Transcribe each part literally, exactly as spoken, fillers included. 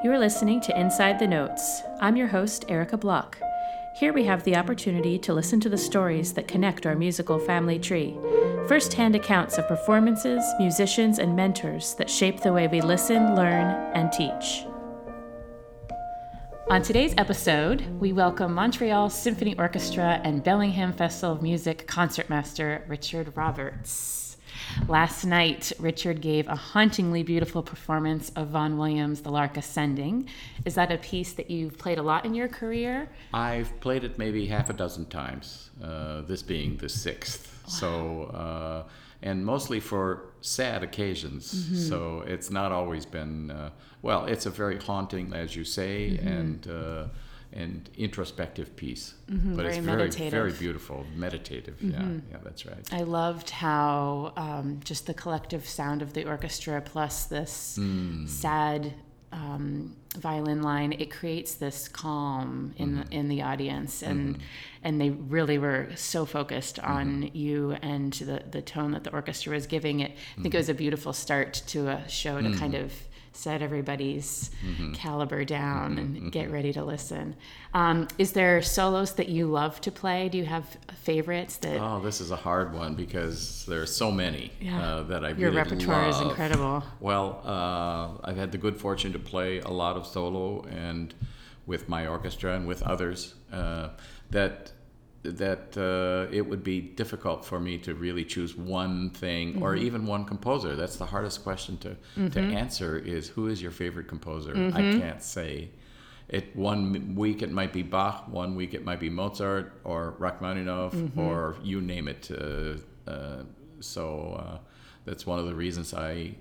You're listening to Inside the Notes. I'm your host, Erica Block. Here we have the opportunity to listen to the stories that connect our musical family tree. First-hand accounts of performances, musicians, and mentors that shape the way we listen, learn, and teach. On today's episode, we welcome Montreal Symphony Orchestra and Bellingham Festival of Music concertmaster Richard Roberts. Last night, Richard gave a hauntingly beautiful performance of Vaughan Williams' The Lark Ascending. Is that a piece that you've played a lot in your career? I've played it maybe half a dozen times, uh, this being the sixth. Wow. So, uh, and mostly for sad occasions. Mm-hmm. So it's not always been, uh, well, it's a very haunting, as you say, mm-hmm. and uh, and introspective piece. Mm-hmm, but very it's very, meditative. very beautiful, meditative. Mm-hmm. Yeah, yeah, that's right. I loved how um, just the collective sound of the orchestra plus this mm. sad um, violin line, it creates this calm in mm-hmm. the, in the audience, and mm-hmm. and they really were so focused on mm-hmm. you and the the tone that the orchestra was giving it. I think mm-hmm. it was a beautiful start to a show to mm-hmm. kind of set everybody's mm-hmm. caliber down mm-hmm. and mm-hmm. get ready to listen. Um, is there solos that you love to play? Do you have favorites that? Oh, this is a hard one because there are so many yeah. uh, that I Your really repertoire love. is incredible. Well, uh, I've had the good fortune to play a lot of solo and with my orchestra and with others uh, that that uh, it would be difficult for me to really choose one thing mm-hmm. or even one composer. That's the hardest question to, mm-hmm. to answer is, who is your favorite composer? Mm-hmm. I can't say. It one week it might be Bach, one week it might be Mozart or Rachmaninoff mm-hmm. or you name it. Uh, uh, so uh, that's one of the reasons I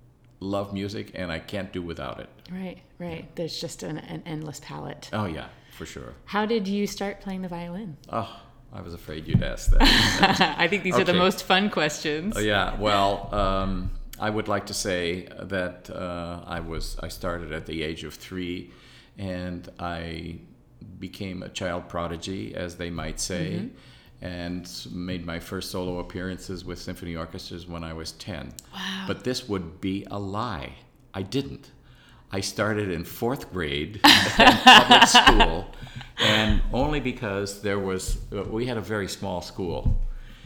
love music and I can't do without it. Right, right. There's just an, an endless palette. Oh, yeah. For sure. How did you start playing the violin? Oh, I was afraid you'd ask that. I think these okay. are the most fun questions. Oh, yeah. Well, um, I would like to say that uh, I was I started at the age of three, and I became a child prodigy, as they might say, mm-hmm. and made my first solo appearances with symphony orchestras when I was ten. Wow. But this would be a lie. I didn't. I started in fourth grade in public school, and only because there was, we had a very small school,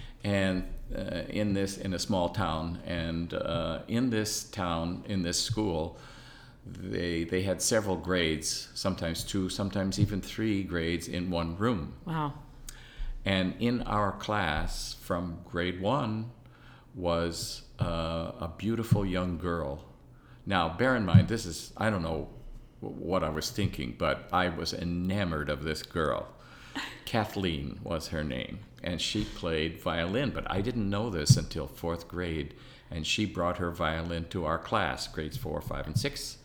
and uh, in this, in a small town, and uh, in this town, in this school, they they had several grades, sometimes two, sometimes even three grades in one room. Wow. And in our class, from grade one, was uh, a beautiful young girl. Now, bear in mind, this is, I don't know what I was thinking, but I was enamored of this girl. Kathleen was her name, and she played violin, but I didn't know this until fourth grade, and she brought her violin to our class, grades four, five, and six,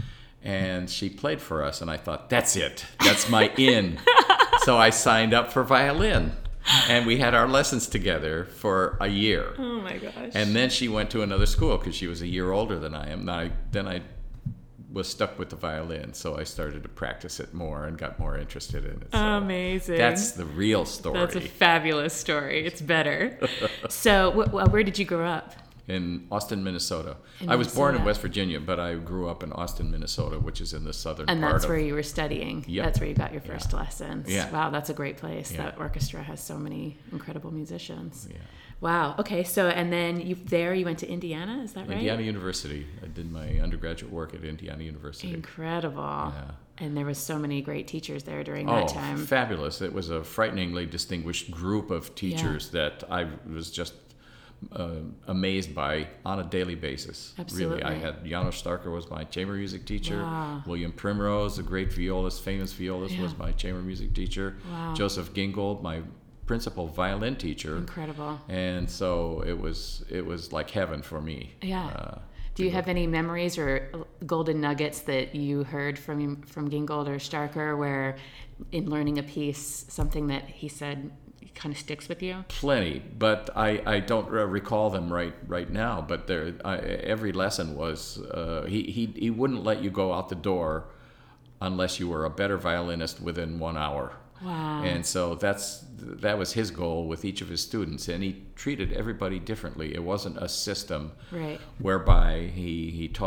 and she played for us, and I thought, that's it, that's my in. So I signed up for violin. And we had our lessons together for a year. Oh my gosh. And then she went to another school because she was a year older than I am. Now, I, then I was stuck with the violin, so I started to practice it more and got more interested in it. So amazing. That's the real story. That's a fabulous story. It's better. So wh- where did you grow up? In Austin, Minnesota. In I was Minnesota. born in West Virginia, but I grew up in Austin, Minnesota, which is in the southern and part that's of... where you were studying. Yep. That's where you got your first yeah. lessons. Yeah. Wow, that's a great place. Yeah. That orchestra has so many incredible musicians. Yeah. Wow. Okay, so and then you there you went to Indiana, is that right? Indiana University. I did my undergraduate work at Indiana University. Incredible. Yeah. And there was so many great teachers there during oh, that time. Fabulous. It was a frighteningly distinguished group of teachers yeah. that I was just uh, amazed by on a daily basis. Absolutely. Really, I had Janos Starker was my chamber music teacher. Wow. William Primrose, the great violist, famous violist, Yeah. was my chamber music teacher. Wow. Joseph Gingold, my principal violin teacher. Incredible. And so it was it was like heaven for me. Yeah. Uh, Do you have any memories or golden nuggets that you heard from from Gingold or Starker where in learning a piece, something that he said kind of sticks with you? Plenty, but I, I don't recall them right right now. But there, I, every lesson was uh, he, he he wouldn't let you go out the door unless you were a better violinist within one hour. Wow. And so that's that was his goal with each of his students, and he treated everybody differently. It wasn't a system right. whereby he he taught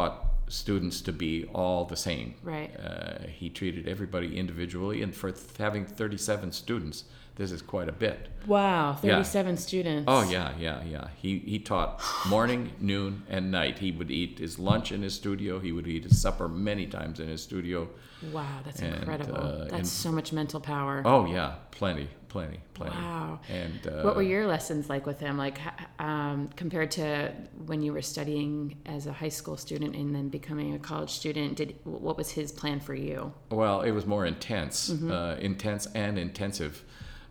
students to be all the same. Right. Uh, he treated everybody individually, and for th- having thirty-seven students, this is quite a bit. Wow, thirty-seven yeah. students. Oh, yeah, yeah, yeah. He he taught morning, noon, and night. He would eat his lunch in his studio. He would eat his supper many times in his studio. Wow, that's and, incredible. Uh, that's and, so much mental power. Oh, yeah, plenty, plenty, plenty. Wow. And uh, what were your lessons like with him, like um, compared to when you were studying as a high school student and then becoming a college student? Did what was his plan for you? Well, it was more intense, Mm-hmm. uh, intense and intensive.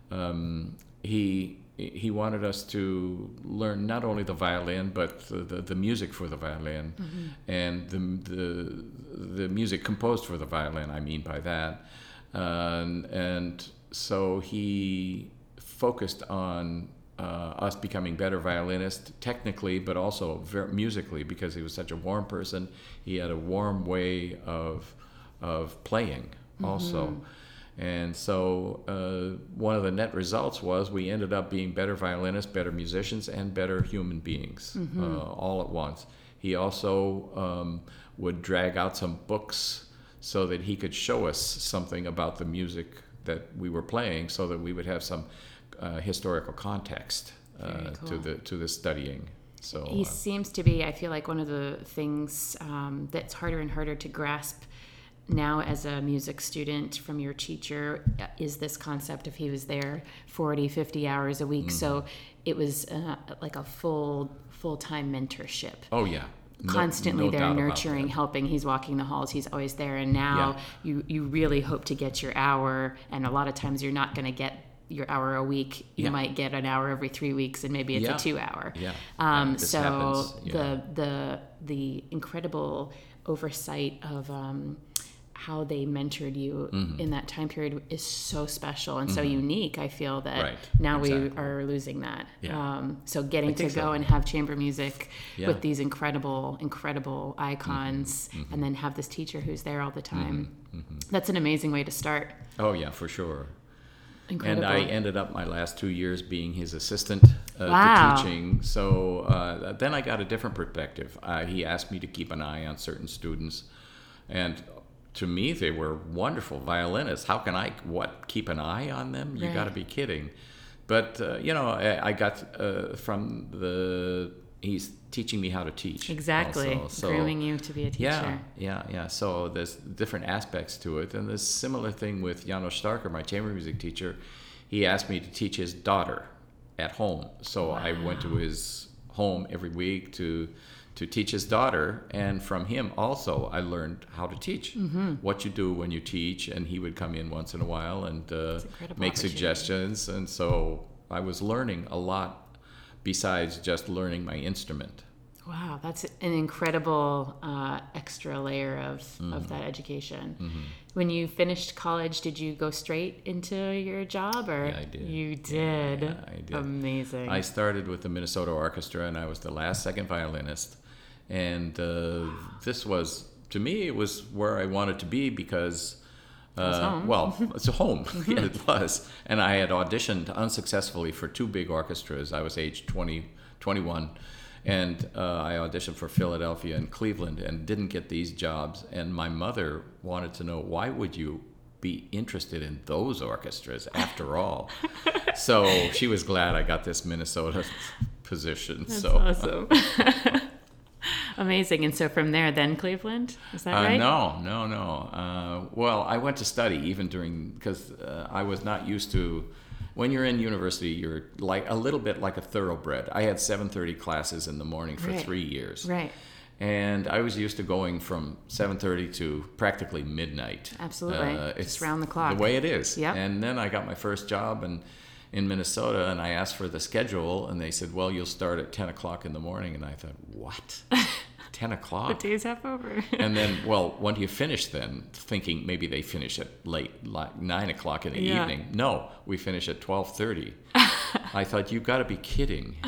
Um, he he wanted us to learn not only the violin but the, the, the music for the violin, mm-hmm. and the, the the music composed for the violin. I mean by that, um, and so he focused on uh, us becoming better violinists technically, but also ver- musically, because he was such a warm person. He had a warm way of of playing also. Mm-hmm. And so uh, one of the net results was we ended up being better violinists, better musicians, and better human beings, mm-hmm. uh, all at once. He also um, would drag out some books so that he could show us something about the music that we were playing, so that we would have some uh, historical context uh, cool. to the to the studying. So he uh, seems to be, I feel like, one of the things um, that's harder and harder to grasp now as a music student from your teacher is this concept of he was there forty, fifty hours a week. Mm-hmm. So it was uh, like a full, full-time mentorship. Oh, yeah. No, Constantly no there nurturing, helping. He's walking the halls. He's always there. And now yeah. you, you really hope to get your hour. And a lot of times you're not going to get your hour a week. You yeah. might get an hour every three weeks, and maybe it's yeah. a two hour. Yeah. Um, yeah so yeah. the, the, the incredible oversight of, um, how they mentored you mm-hmm. in that time period is so special and mm-hmm. so unique. I feel that right. now exactly. we are losing that. Yeah. Um, so getting to go so. and have chamber music yeah. with these incredible, incredible icons, mm-hmm. and then have this teacher who's there all the time. Mm-hmm. Mm-hmm. That's an amazing way to start. Oh yeah, for sure. Incredible. And I ended up my last two years being his assistant uh, wow. to teaching. So uh, then I got a different perspective. Uh, he asked me to keep an eye on certain students, and to me, they were wonderful violinists. How can I, what, keep an eye on them? You right. got to be kidding. But, uh, you know, I, I got uh, from the, he's teaching me how to teach. Exactly. Also. So, grooming you to be a teacher. Yeah, yeah, yeah. So there's different aspects to it. And there's a similar thing with Janos Starker, my chamber music teacher. He asked me to teach his daughter at home. So wow. I went to his home every week to to teach his daughter, and from him also I learned how to teach, mm-hmm. what you do when you teach, and he would come in once in a while and uh, make suggestions, and so I was learning a lot besides just learning my instrument. Wow, that's an incredible uh, extra layer of, mm-hmm. of that education. Mm-hmm. When you finished college, did you go straight into your job, or yeah, I did. You did? Yeah, I did. Amazing. I started with the Minnesota Orchestra, and I was the last second violinist. And uh, this was, to me, it was where I wanted to be because, uh, well, it's a home. Yeah, it was. And I had auditioned unsuccessfully for two big orchestras. I was age twenty, twenty-one, and uh, I auditioned for Philadelphia and Cleveland and didn't get these jobs. And my mother wanted to know, why would you be interested in those orchestras after all? So she was glad I got this Minnesota position. That's so awesome. Amazing. And so from there, then Cleveland? Is that uh, right? No, no, no. Uh, well, I went to study even during, because uh, I was not used to, when you're in university, you're like a little bit like a thoroughbred. I had seven thirty classes in the morning for right. three years. Right. And I was used to going from seven thirty to practically midnight. Absolutely. Uh, it's Just round the clock. The way it is. Yep. And then I got my first job and in Minnesota, and I asked for the schedule, and they said, well, you'll start at ten o'clock in the morning. And I thought, what? ten o'clock? The day's half over. And then, well, when do you finish then? Thinking maybe they finish at late, like nine o'clock in the yeah. evening. No, we finish at twelve thirty. I thought, you've got to be kidding.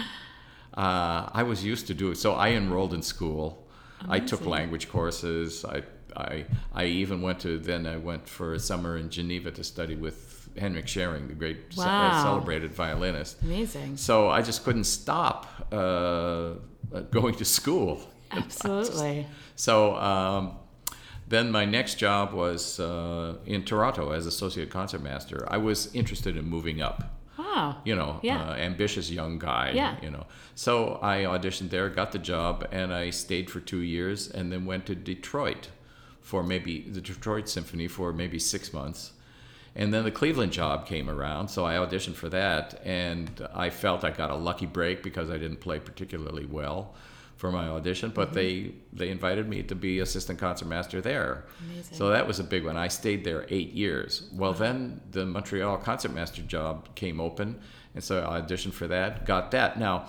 Uh, I was used to do it. So I enrolled in school. Amazing. I took language courses. I, I, I even went to, then I went for a summer in Geneva to study with Henrik Schering, the great wow. ce- celebrated violinist. Amazing. So I just couldn't stop uh, going to school. Absolutely. So um, then my next job was uh, in Toronto as associate concertmaster. I was interested in moving up. Oh. You know, Yeah. uh, ambitious young guy. Yeah. You know, so I auditioned there, got the job, and I stayed for two years, and then went to Detroit for maybe the Detroit Symphony for maybe six months. And then the Cleveland job came around, so I auditioned for that, and I felt I got a lucky break because I didn't play particularly well for my audition, but mm-hmm. they they invited me to be assistant concertmaster there. Amazing. So that was a big one. I stayed there eight years. Well, then the Montreal concertmaster job came open, and so I auditioned for that, got that. Now,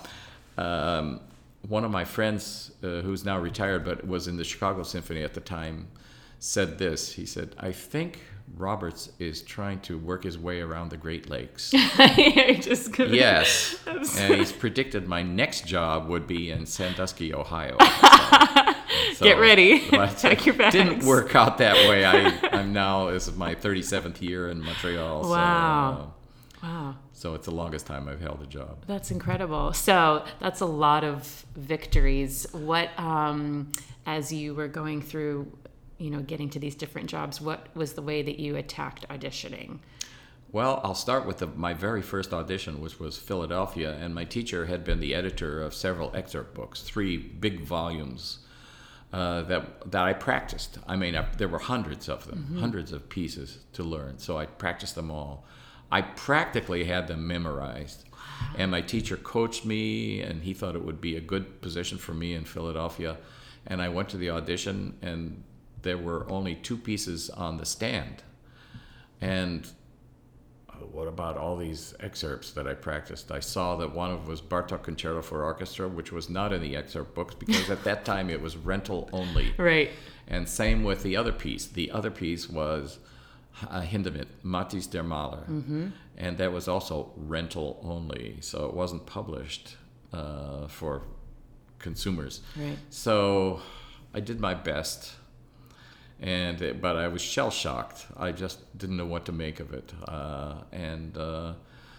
um, one of my friends, uh, who's now retired but was in the Chicago Symphony at the time, said this. He said, I think Roberts is trying to work his way around the Great Lakes. Just gonna... Yes. And he's predicted my next job would be in Sandusky, Ohio. So, so, get ready. Pack your bags. Didn't work out that way. I, I'm now, this is my thirty-seventh year in Montreal. Wow. So, uh, wow. So it's the longest time I've held a job. That's incredible. So that's a lot of victories. What, um, as you were going through, you know, getting to these different jobs, what was the way that you attacked auditioning? Well, I'll start with the, my very first audition, which was Philadelphia, and my teacher had been the editor of several excerpt books, three big volumes uh, that that I practiced. I mean, I, there were hundreds of them, mm-hmm. hundreds of pieces to learn, so I practiced them all. I practically had them memorized, wow. And my teacher coached me, and he thought it would be a good position for me in Philadelphia, and I went to the audition, and there were only two pieces on the stand. And what about all these excerpts that I practiced? I saw that one of them was Bartók Concerto for Orchestra, which was not in the excerpt books because at that time it was rental only. Right. And same with the other piece. The other piece was uh, Hindemith, Matthijs der Maler. Mm-hmm. And that was also rental only. So it wasn't published uh, for consumers. Right. So I did my best. And it, but I was shell shocked. I just didn't know what to make of it, uh, and uh,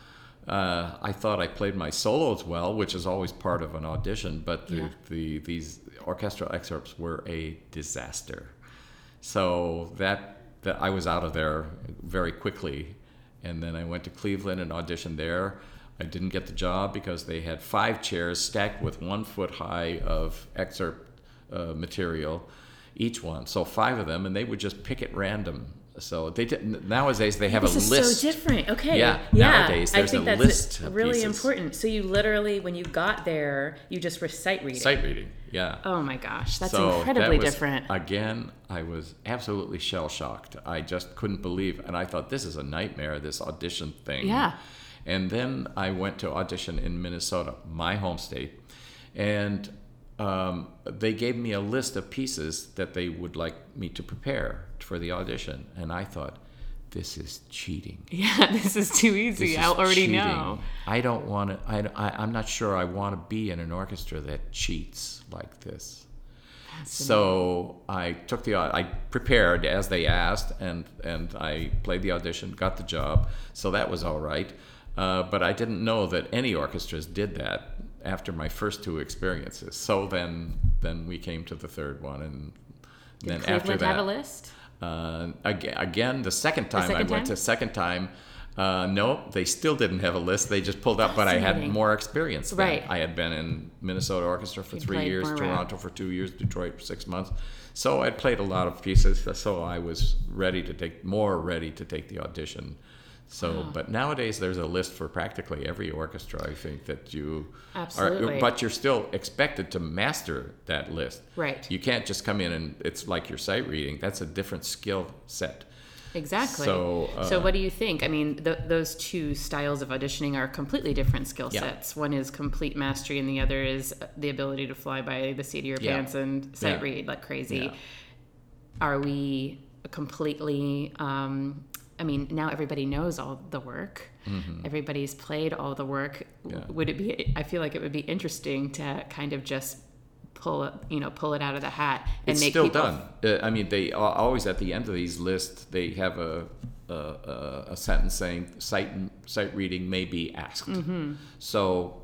uh, I thought I played my solos well, which is always part of an audition. But the, yeah. the these orchestral excerpts were a disaster. So that that I was out of there very quickly, and then I went to Cleveland and auditioned there. I didn't get the job because they had five chairs stacked with one foot high of excerpt uh, material. Each one, so five of them, and they would just pick at random. So they did, nowadays they have this a is list. So different. Okay. Yeah. yeah. Nowadays there's I think a that's list. Of really pieces. important. So you literally, when you got there, you just were sight reading. Sight reading. Yeah. Oh my gosh, that's so incredibly that was, different. Again, I was absolutely shell shocked. I just couldn't believe, and I thought this is a nightmare. This audition thing. Yeah. And then I went to audition in Minnesota, my home state, and. Um, they gave me a list of pieces that they would like me to prepare for the audition. And I thought, this is cheating. Yeah, this is too easy. I already cheating. know. I don't want to, I, I, I'm not sure I want to be in an orchestra that cheats like this. So I took the, I prepared as they asked, and, and I played the audition, got the job. So that was all right. Uh, but I didn't know that any orchestras did that after my first two experiences. So then then we came to the third one, and did then Cleveland after that have a list? Uh, again, again, the second time the second I went time? to second time, uh, no, they still didn't have a list. They just pulled up, but I had more experience. Then. Right. I had been in Minnesota Orchestra for you three years, Toronto around. for two years, Detroit for six months. So I'd played a lot of pieces, so I was ready to take more ready to take the audition. So, oh. but nowadays there's a list for practically every orchestra, I think, that you Absolutely. are, but you're still expected to master that list. Right. You can't just come in and it's like your sight reading. That's a different skill set. Exactly. So, uh, so what do you think? I mean, th- those two styles of auditioning are completely different skill yeah. sets. One is complete mastery, and the other is the ability to fly by the seat of your yeah. pants and sight yeah. read like crazy. Yeah. Are we completely... Um, I mean, now everybody knows all the work. Mm-hmm. Everybody's played all the work. Yeah. Would it be? I feel like it would be interesting to kind of just pull it, you know, pull it out of the hat and it's make still people... done. Uh, I mean, they are always at the end of these lists. They have a a, a sentence saying sight sight reading may be asked. Mm-hmm. So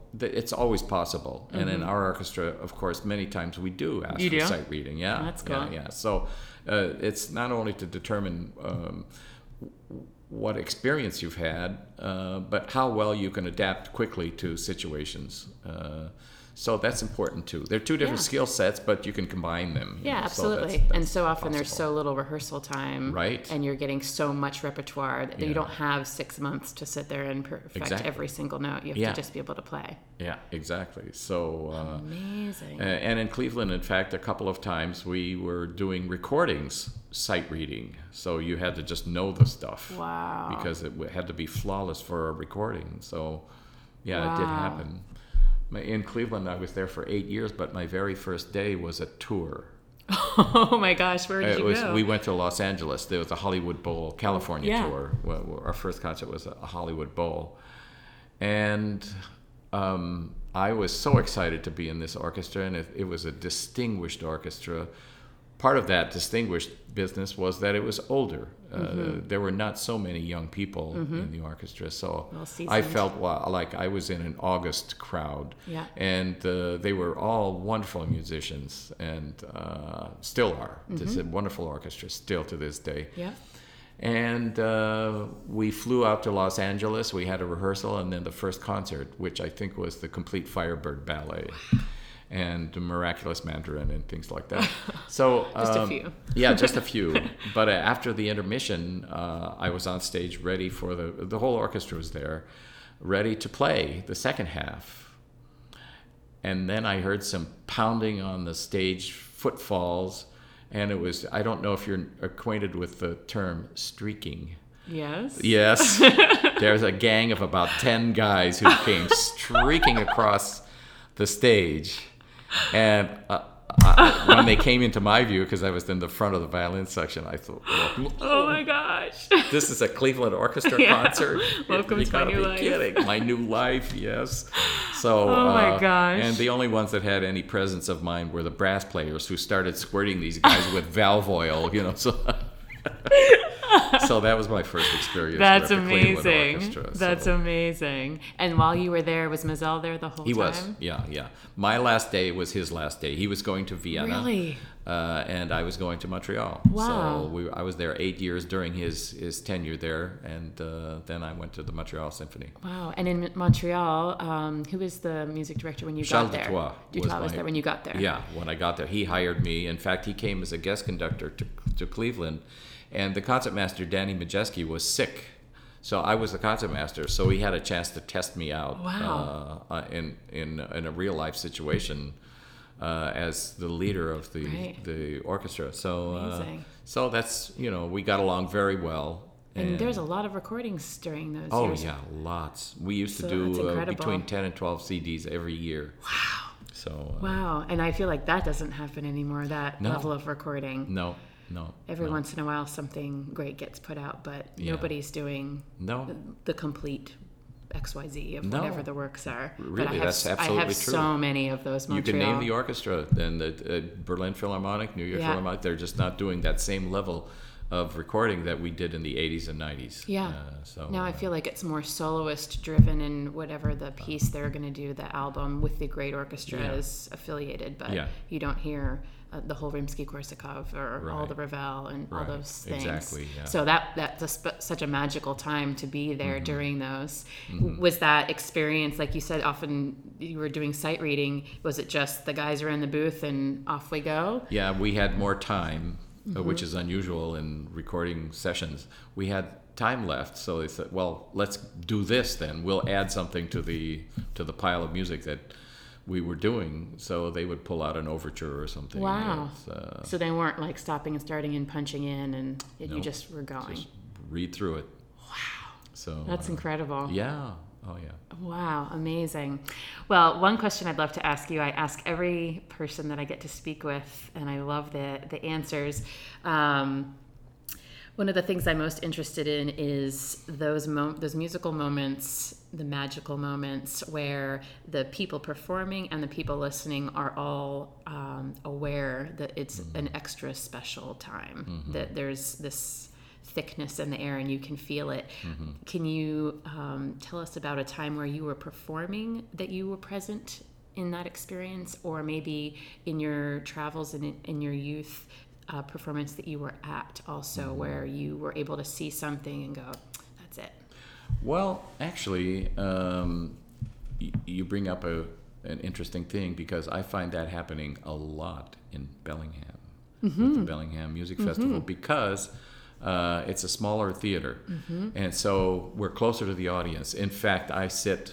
th- it's always possible. And in our orchestra, of course, many times we do ask You for do? sight reading. Yeah, That's cool. Yeah, yeah. So uh, it's not only to determine um, what experience you've had, uh, but how well you can adapt quickly to situations. Uh, so that's important too. They're two different Yeah. skill sets, but you can combine them. Yeah, So absolutely. that's- that's and so often there's possible. so little rehearsal time. Right. And you're getting so much repertoire that Yeah. you don't have six months to sit there and perfect Exactly. every single note. You have Yeah. to just be able to play. Yeah, exactly. So. Uh, Amazing. Uh, and in Cleveland, in fact, a couple of times we were doing recordings, sight reading. So you had to just know the stuff. Wow. Because it w- had to be flawless for a recording. So, yeah, it did Wow. happen. My- In Cleveland, I was there for eight years, but my very first day was a tour. Oh my gosh, where did It you was, go? we went to Los Angeles. There was a Hollywood Bowl California Yeah. tour. Well, well, our first concert was a Hollywood Bowl. And um, I was so excited to be in this orchestra, and it, it was a distinguished orchestra. Part of that distinguished business was that it was older. Uh, there were not so many young people in the orchestra, so Well I seasoned. felt wa- like I was in an August crowd. Yeah. And uh, they were all wonderful musicians, and uh, still are. It's a wonderful orchestra still to this day. Yeah. And uh, we flew out to Los Angeles. We had a rehearsal, and then the first concert, which I think was the Complete Firebird Ballet and the Miraculous Mandarin and things like that. So Just a um, few. yeah, just a few. But uh, after the intermission, uh, I was on stage ready for the the whole orchestra was there, ready to play the second half. And then I heard some pounding on the stage, footfalls. And it was, I don't know if you're acquainted with the term streaking. Yes. Yes. There's a gang of about ten guys who came streaking across the stage. And uh, I, when they came into my view, because I was in the front of the violin section, I thought, well, Oh my gosh. this is a Cleveland Orchestra Yeah. concert. Welcome you to my gotta new be life. kidding. My new life, yes. So, Oh my uh, gosh. And the only ones that had any presence of mind were the brass players who started squirting these guys with valve oil, you know. So, so that was my first experience. That's with the Cleveland amazing. Orchestra, That's so. amazing. And while you were there, was Mazel there the whole He time? was, yeah, yeah. My last day was his last day. He was going to Vienna. Really? Uh, and I was going to Montreal. Wow. So we, I was there eight years during his, his tenure there, and uh, then I went to the Montreal Symphony. Wow. And in Montreal, um, who was the music director when you Charles got there? Dutoit Dutoit was was, my- there when you got there. Yeah, when I got there, he hired me. In fact, he came as a guest conductor to, to Cleveland, and the concertmaster Danny Majeski was sick, so I was the concertmaster. So he had a chance to test me out Wow. uh, uh, in in in a real life situation uh, as the leader of the Right. the orchestra. So uh, Amazing. so that's you know we got along very well. And there's a lot of recordings during those oh years. yeah, lots. We used So to that's do uh, incredible. between ten and twelve C Ds every year. Wow. So uh, Wow. And I feel like that doesn't happen anymore, that No. level of recording. no, no. Every no. once in a while, something great gets put out, but Yeah. nobody's doing No. the, the complete X Y Z of No. whatever the works are. but Really, I have, that's I absolutely have true. so many of those You Montreal. can name the orchestra, and the uh, Berlin Philharmonic, New York Yeah. Philharmonic. They're just not doing that same level of recording that we did in the eighties and nineties. Yeah. Uh, so Now I uh, feel like it's more soloist driven in whatever the piece they're going to do, the album with the great orchestra Yeah. is affiliated, but Yeah. you don't hear uh, the whole Rimsky-Korsakov or all Right. the Ravel and all Right. those things. Exactly, yeah. So that that's a sp- such a magical time to be there Mm-hmm. during those. Was that experience, like you said, often you were doing sight reading, was it just the guys are in the booth and off we go? yeah, we had more time, uh, Mm-hmm. which is unusual in recording sessions. We had time left, so they said, "Well, let's do this then. We'll add something to the to the pile of music that we were doing." So they would pull out an overture or something. Wow. That's, uh, So they weren't like stopping and starting and punching in and you No. just were going. just read through it. Wow. So That's uh, incredible. yeah. Oh yeah. Wow, amazing. Well, one question I'd love to ask you, I ask every person that I get to speak with, and I love the, the answers. Um, one of the things I'm most interested in is those mo- those musical moments, the magical moments where the people performing and the people listening are all um, aware that it's an extra special time, that there's this thickness in the air and you can feel it. Mm-hmm. Can you um, tell us about a time where you were performing that you were present in that experience, or maybe in your travels and in, in your youth uh, performance that you were at also, mm-hmm. where you were able to see something and go, that's it? Well, actually, um, y- you bring up a an interesting thing, because I find that happening a lot in Bellingham, mm-hmm. with the Bellingham Music mm-hmm. Festival, because uh, it's a smaller theater, mm-hmm. and so we're closer to the audience. In fact, I sit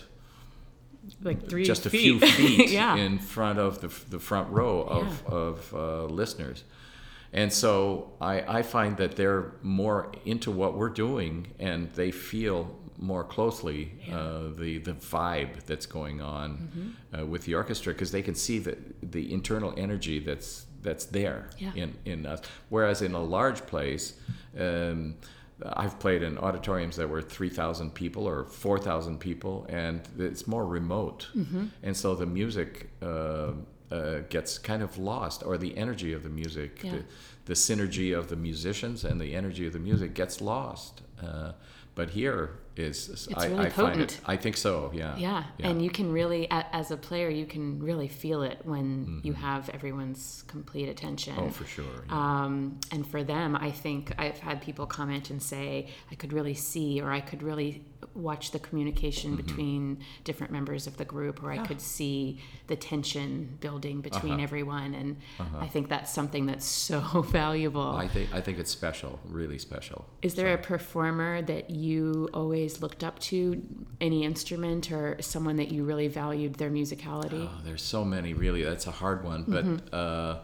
like three just feet. a few feet yeah. in front of the the front row of yeah. of uh, listeners. And so I, I find that they're more into what we're doing, and they feel more closely yeah. uh, the the vibe that's going on mm-hmm. uh, with the orchestra, because they can see the the internal energy that's that's there yeah. in in us. Whereas in a large place, um, I've played in auditoriums that were three thousand people or four thousand people, and it's more remote, mm-hmm. and so the music uh, uh, gets kind of lost, or the energy of the music, yeah. the, the synergy of the musicians and the energy of the music gets lost. Uh, but here is, it's I, really I potent. find it, I think so, yeah. yeah. Yeah, and you can really, as a player, you can really feel it when mm-hmm. you have everyone's complete attention. Oh, for sure. Yeah. Um, and for them, I think I've had people comment and say, I could really see, or I could really watch the communication mm-hmm. between different members of the group, or I yeah. could see the tension building between uh-huh. everyone. And uh-huh. I think that's something that's so valuable. I think I think it's special, really special. Is there so. a performer that you always looked up to, any instrument, or someone that you really valued their musicality? Oh, there's so many, really. That's a hard one. But mm-hmm. uh,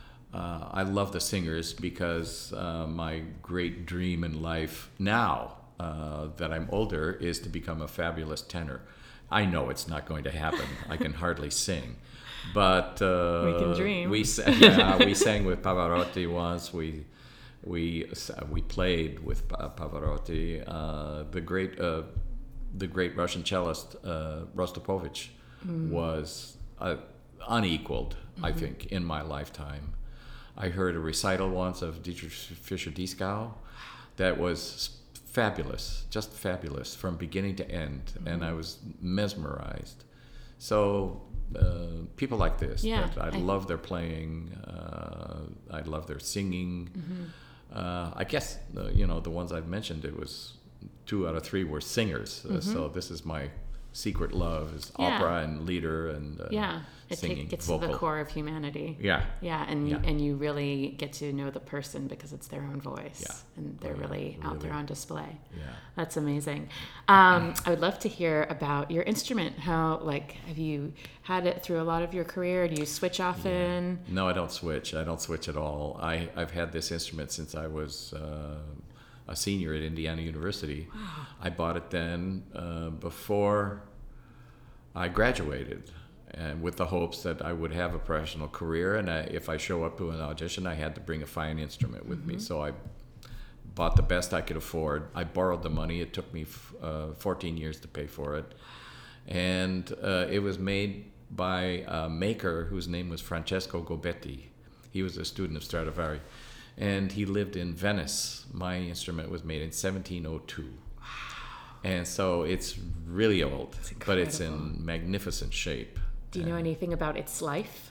uh, I love the singers, because uh, my great dream in life now, Uh, that I'm older, is to become a fabulous tenor. I know it's not going to happen. I can hardly sing, but uh, we can dream. We yeah, we sang with Pavarotti once. We we we played with Pavarotti. Uh, the great uh, the great Russian cellist uh, Rostropovich mm. was uh, unequaled, mm-hmm. I think, in my lifetime. I heard a recital once of Dietrich Fischer-Dieskau that was fabulous, just fabulous from beginning to end, mm-hmm. and I was mesmerized. So uh, people like this, yeah, that I, I love their playing, uh, I love their singing. Mm-hmm. Uh, I guess uh, you know, the ones I've mentioned, it was two out of three were singers. Mm-hmm. Uh, so this is my secret love, is yeah. opera and lieder and uh, yeah. It singing, gets vocal. to the core of humanity. Yeah. Yeah, and yeah. You, and you really get to know the person because it's their own voice. Yeah. And they're oh, yeah. really out really. there on display. Yeah. That's amazing. Um, I would love to hear about your instrument. How, like, have you had it through a lot of your career? Do you switch often? Yeah. No, I don't switch. I don't switch at all. I, I've had this instrument since I was uh, a senior at Indiana University. Wow. I bought it then uh, before I graduated, and with the hopes that I would have a professional career, and I, if I show up to an audition, I had to bring a fine instrument with mm-hmm. me. So I bought the best I could afford. I borrowed the money. It took me f- uh, fourteen years to pay for it. And uh, it was made by a maker whose name was Francesco Gobetti. He was a student of Stradivari, and he lived in Venice. My instrument was made in seventeen oh two. And so it's really old, it's but it's in magnificent shape. Do you know anything about its life?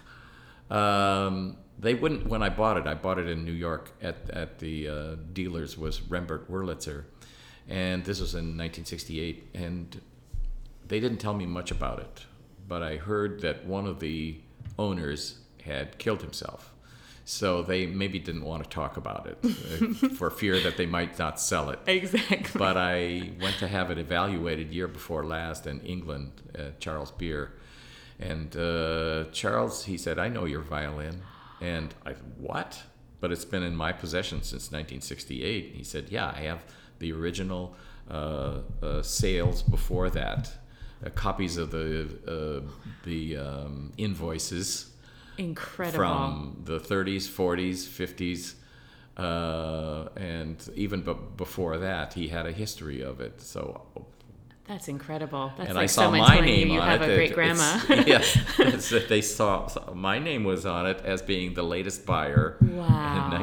Um, they wouldn't, when I bought it, I bought it in New York at, at the uh, dealers was Rembert Wurlitzer. And this was in nineteen sixty-eight. And they didn't tell me much about it, but I heard that one of the owners had killed himself. So they maybe didn't want to talk about it uh, for fear that they might not sell it. Exactly. But I went to have it evaluated year before last in England at Charles Beer. And uh, Charles, he said, I know your violin. And I said, what? But it's been in my possession since nineteen sixty-eight. He said, yeah, I have the original uh, uh, sales before that, uh, copies of the, uh, the um, invoices. Incredible. From the thirties, forties, fifties, uh, and even b- before that, he had a history of it. So that's incredible. That's and like I saw someone my telling name you you on have it. a great grandma. Yes, it's that they saw, saw my name was on it as being the latest buyer wow. in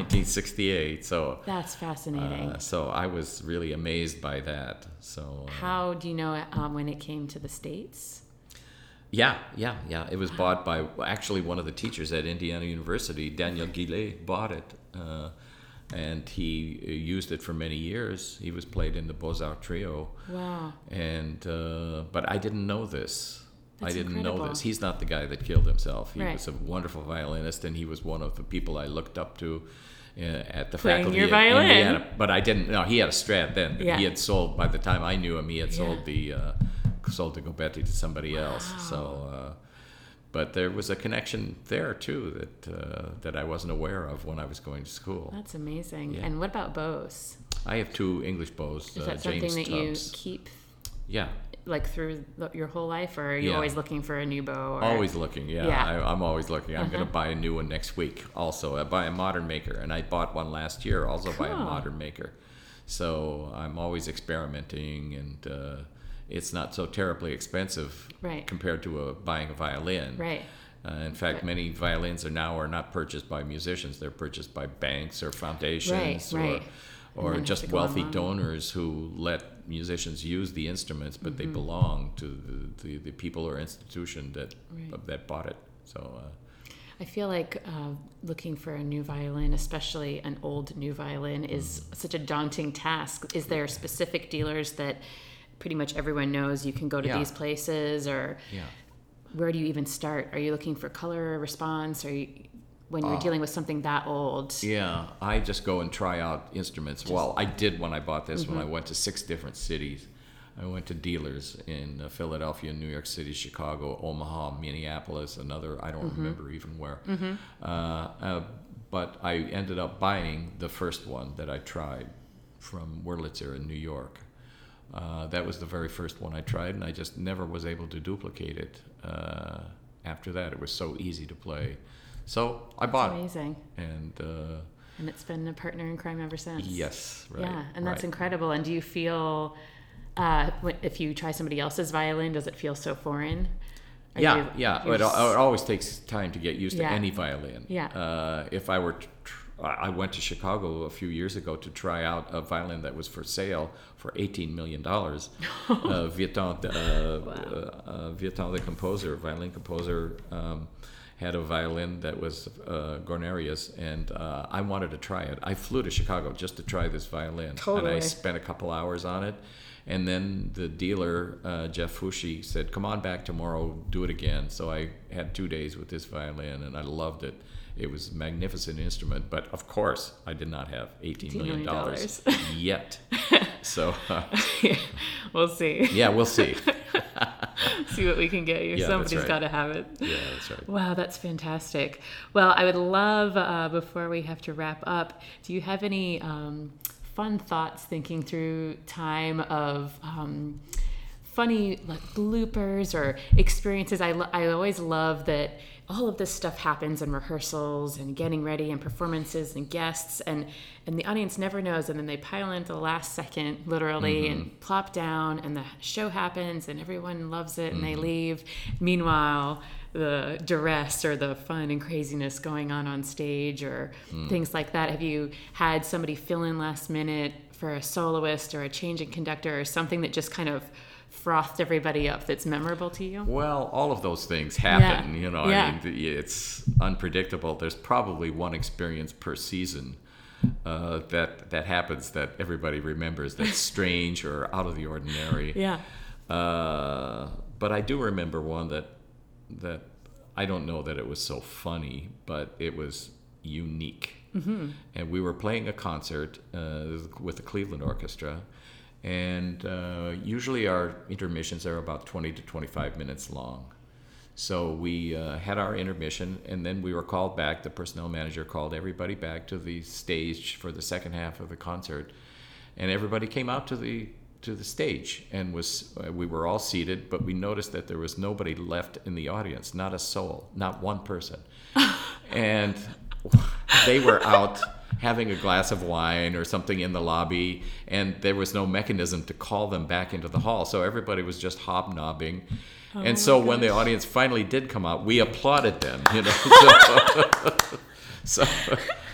nineteen sixty-eight. So that's fascinating. Uh, so I was really amazed by that. So uh, how do you know um, when it came to the States? Yeah, yeah, yeah. It was wow. bought by actually one of the teachers at Indiana University, Daniel Gillet, bought it. Uh, and he used it for many years. He was played in the Beaux-Arts trio. Wow. And uh, but I didn't know this. That's I didn't incredible. know this. He's not the guy that killed himself. He right. was a wonderful violinist, and he was one of the people I looked up to uh, at the Playing faculty your at violin. Indiana. But I didn't know. He had a Strat then. But yeah. He had sold, by the time I knew him, he had yeah. sold the uh, sold the Gobetti to somebody wow. else. So. Uh, But there was a connection there too that uh, that I wasn't aware of when I was going to school. That's amazing. Yeah. And what about bows? I have two English bows. Is that uh, something James that Tubbs. you keep? Yeah. Like through your whole life, or are you yeah. always looking for a new bow? Or? Always looking. Yeah, yeah. I, I'm always looking. I'm uh-huh. going to buy a new one next week. Also, I buy a modern maker, and I bought one last year, also cool. by a modern maker. So I'm always experimenting, and uh, it's not so terribly expensive right. compared to a, buying a violin. Right. Uh, in fact, right. many violins are now are not purchased by musicians; they're purchased by banks or foundations, right, right. or or just wealthy donors who let musicians use the instruments, but mm-hmm. they belong to the, the, the people or institution that right. that bought it. So. Uh, I feel like uh, looking for a new violin, especially an old new violin, is mm. such a daunting task. Is there specific dealers that pretty much everyone knows you can go to yeah. these places, or? Yeah. Where do you even start? Are you looking for color response, or you, when you're uh, dealing with something that old? Yeah, I just go and try out instruments. Just, well, I did when I bought this, mm-hmm. when I went to six different cities. I went to dealers in uh, Philadelphia, New York City, Chicago, Omaha, Minneapolis, another, I don't mm-hmm. remember even where. Mm-hmm. Uh, uh, but I ended up buying the first one that I tried from Wurlitzer in New York. Uh, that was the very first one I tried, and I just never was able to duplicate it. Uh, after that, it was so easy to play. So I bought that's amazing. it. And uh, and it's been a partner in crime ever since. Yes, right. Yeah, and that's right. incredible. And do you feel, uh, if you try somebody else's violin, does it feel so foreign? Are yeah, you, yeah. It, it always takes time to get used yeah. to any violin. Yeah. Uh, if I were to tr- I went to Chicago a few years ago to try out a violin that was for sale for eighteen million dollars. uh, Vieuxtemps, uh, wow. uh, Vieuxtemps, the composer, violin composer, um, had a violin that was uh, Guarnerius, and uh, I wanted to try it. I flew to Chicago just to try this violin, totally. and I spent a couple hours on it. And then the dealer, uh, Jeff Fushi, said, "Come on back tomorrow, do it again." So I had two days with this violin, and I loved it. It was a magnificent instrument, but of course, I did not have eighteen million dollars yet. So uh, we'll see. Yeah, we'll see. See what we can get you. Yeah, Somebody's right. got to have it. Yeah, that's right. Wow, that's fantastic. Well, I would love, uh, before we have to wrap up, do you have any um, fun thoughts thinking through time of um, funny like bloopers or experiences? I, lo- I always love that all of this stuff happens in rehearsals and getting ready and performances and guests, and, and the audience never knows, and then they pile in at the last second, literally, mm-hmm. and plop down, and the show happens, and everyone loves it, and mm-hmm. they leave. Meanwhile, the duress or the fun and craziness going on on stage or mm. things like that. Have you had somebody fill in last minute for a soloist or a change in conductor or something that just kind of frothed everybody up that's memorable to you? Well, all of those things happen, yeah. you know, yeah. I mean, it's unpredictable. There's probably one experience per season uh, that that happens that everybody remembers that's strange or out of the ordinary. Yeah. Uh, but I do remember one that that I don't know that it was so funny, but it was unique. Mm-hmm. And we were playing a concert uh, with the Cleveland Orchestra, and uh, usually our intermissions are about twenty to twenty-five minutes long. So we uh, had our intermission, and then we were called back. The personnel manager called everybody back to the stage for the second half of the concert, and everybody came out to the to the stage, and was uh, we were all seated, but we noticed that there was nobody left in the audience, not a soul, not one person. And they were out having a glass of wine or something in the lobby, and there was no mechanism to call them back into the hall, so everybody was just hobnobbing. Oh, and so when the audience finally did come out, we applauded them, you know. So, so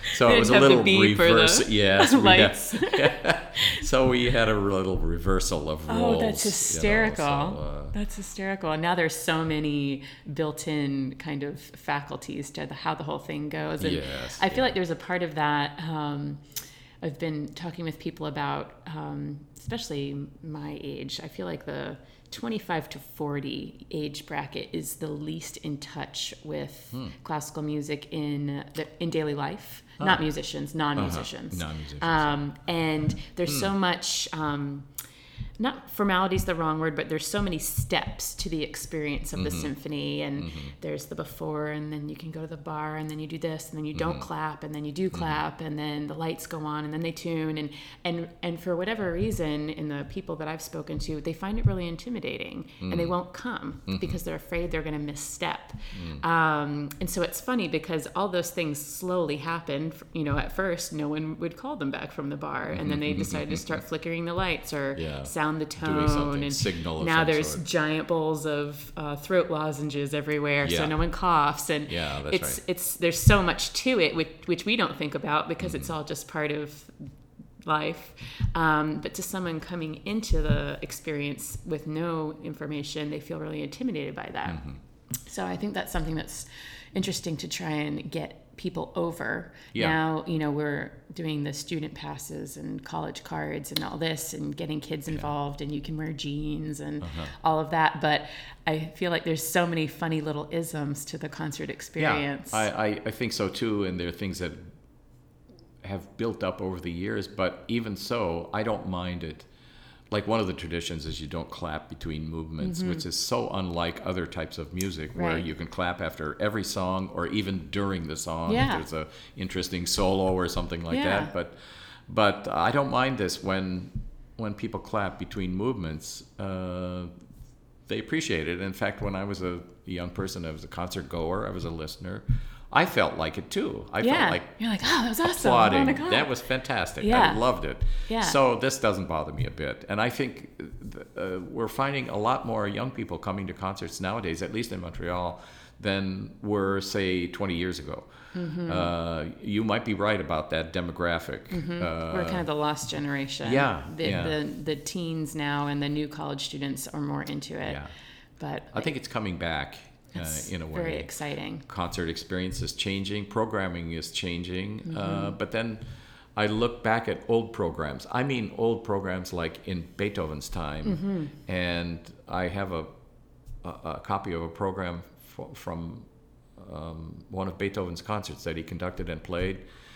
So They it was didn't a have the little beep or the reverse. Yes, we lights. had- so we had a little reversal of roles. Oh, that's hysterical. You know, so, uh, That's hysterical. And now there's so many built-in kind of faculties to the, how the whole thing goes. And Yes, I feel yeah. like there's a part of that. Um, I've been talking with people about, um, especially my age. I feel like the twenty-five to forty age bracket is the least in touch with Hmm. classical music in the, in daily life. Not musicians, non-musicians. Uh-huh. Non-musicians, Um, and there's Hmm. so much, um, not formality is the wrong word, but there's so many steps to the experience of the Mm-hmm. symphony. And there's the before, and then you can go to the bar, and then you do this, and then you don't Mm-hmm. clap, and then you do clap, and then the lights go on, and then they tune. And, and, and for whatever reason, in the people that I've spoken to, they find it really intimidating, and they won't come because they're afraid they're going to misstep. Um, and so it's funny because all those things slowly happened. You know, at first, no one would call them back from the bar, and then they decided to start flickering the lights or Yeah. sound the Doing tone, something, and signal of now some there's sort. giant bowls of uh, throat lozenges everywhere, so Yeah. no one coughs, and Yeah, that's it's right. it's there's so much to it, which which we don't think about because it's all just part of life. Um, but to someone coming into the experience with no information, they feel really intimidated by that. Mm-hmm. So I think that's something that's interesting to try and get people over. Yeah. Now, you know, we're doing the student passes and college cards and all this and getting kids involved, and you can wear jeans and Uh-huh. all of that. But I feel like there's so many funny little isms to the concert experience. Yeah, I, I, I think so too, and there are things that have built up over the years, but even so, I don't mind it. Like one of the traditions is you don't clap between movements, which is so unlike other types of music where Mm-hmm. Right. you can clap after every song or even during the song Yeah. if there's a interesting solo or something like Yeah. that. But but I don't mind this when when people clap between movements. Uh, they appreciate it. In fact, when I was a young person, I was a concert goer, I was a listener. I felt like it too. I yeah. felt like You're like, oh, that was awesome. applauding. Oh my God. That was fantastic. Yeah. I loved it. Yeah. So this doesn't bother me a bit. And I think uh, we're finding a lot more young people coming to concerts nowadays, at least in Montreal, than were, say, twenty years ago. Mm-hmm. Uh, you might be right about that demographic. Uh, We're kind of the lost generation. yeah, The, yeah. the the teens now and the new college students are more into it. Yeah. But I think it's coming back uh, it's in a way. very exciting. Concert experience is changing, programming is changing, Mm-hmm. uh, but then I look back at old programs. I mean, old programs like in Beethoven's time, Mm-hmm. and I have a, a, a copy of a program f- from um, one of Beethoven's concerts that he conducted and played,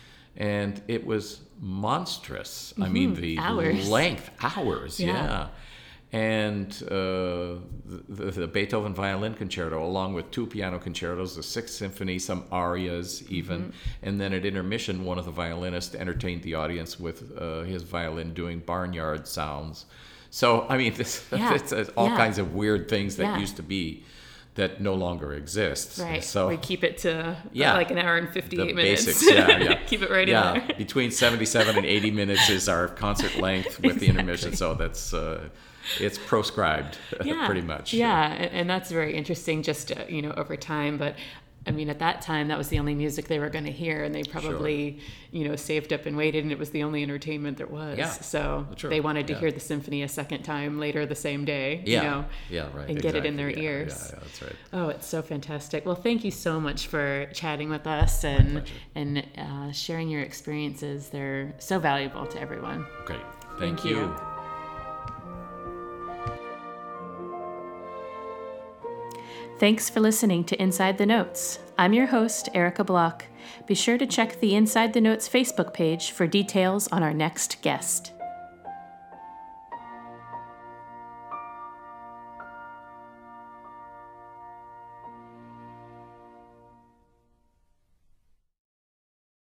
and it was monstrous. I mean, the Mm-hmm. Hours. length, hours, Yeah. yeah. And uh, the, the Beethoven Violin Concerto, along with two piano concertos, the Sixth Symphony, some arias even, Mm-hmm. and then at intermission, one of the violinists entertained the audience with uh, his violin doing barnyard sounds. So, I mean, this, Yeah. it's uh, all Yeah. kinds of weird things that Yeah. used to be that no longer exist. Right. So we keep it to Yeah. like an hour and fifty-eight the minutes. basics, yeah, yeah. Keep it right yeah, in there. between seventy-seven and eighty minutes is our concert length with the intermission. So that's uh, it's proscribed Yeah. pretty much. Yeah. And, and that's very interesting just, uh, you know, over time. But I mean, at that time, that was the only music they were going to hear. And they probably, you know, saved up and waited. And it was the only entertainment there was. Yeah. So Sure. they wanted to Yeah. hear the symphony a second time later the same day, Yeah. you know, Yeah, right. and get it in their exactly. Yeah, ears. Yeah, yeah, that's right. Oh, it's so fantastic. Well, thank you so much for chatting with us and pleasure. and uh, sharing your experiences. They're so valuable to everyone. Great. Thank Thank, you. you. Thanks for listening to Inside the Notes. I'm your host, Erica Block. Be sure to check the Inside the Notes Facebook page for details on our next guest.